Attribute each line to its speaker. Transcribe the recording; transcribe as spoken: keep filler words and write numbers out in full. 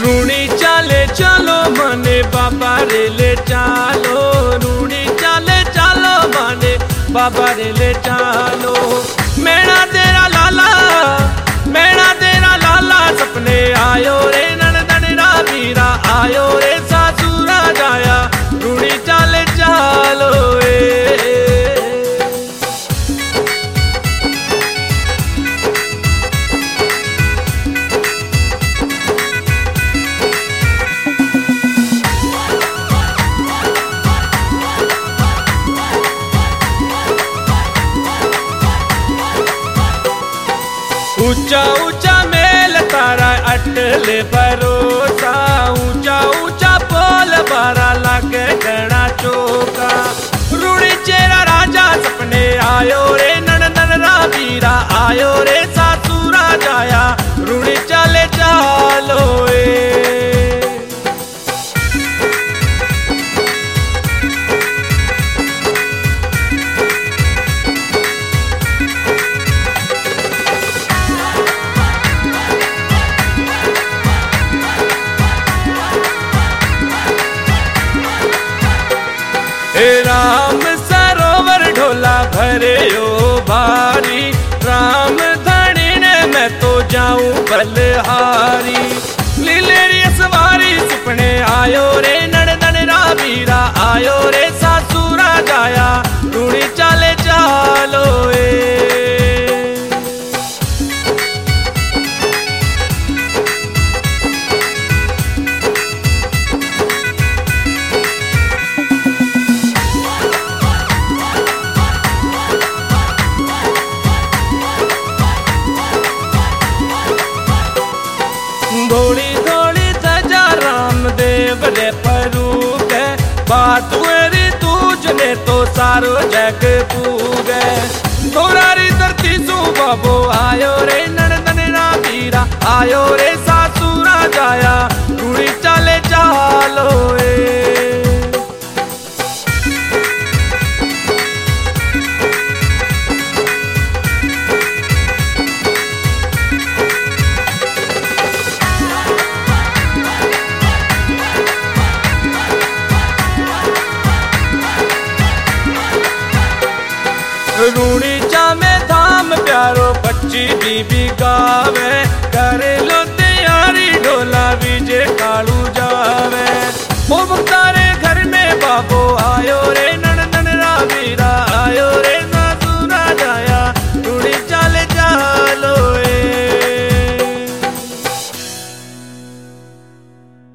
Speaker 1: रूणी चाले चलो मने बाबा रे ले चालो, रूणी चाले चलो मने बाबा रे ले चालो। मैना तेरा लाला, मैना तेरा लाला सपने आयो रे, नंदन रा वीरा आयो रे, सासुरा जाया रूणी चाले चालो ए। ऊंचा ऊंचा मेल तारा अटले भरोसा, ऊंचा ऊंचा पोल बारा लागे गणा चौका। रूणी चेरा राजा सपने आयो रे, नंदन रा वीरा आयो रे, सासुरा जाया रूणी चाले चालो ए। हे राम सरोवर ढोला भरे ओ भारी, राम धनी ने मैं तो जाऊं बलहारी। लीलेरी सवारी सुपने आयो रे, नंदन रा वीरा आयो रे, सासुरा जाया रूणी चाले चालो ए। धोड़ी धोड़ी सजा रामदेव रे परूगे, बात हुई तुझने तो सारो जग पूगे। धोरारी धरती सु बाबो आयो रे, नंदन रा वीरा आयो रे,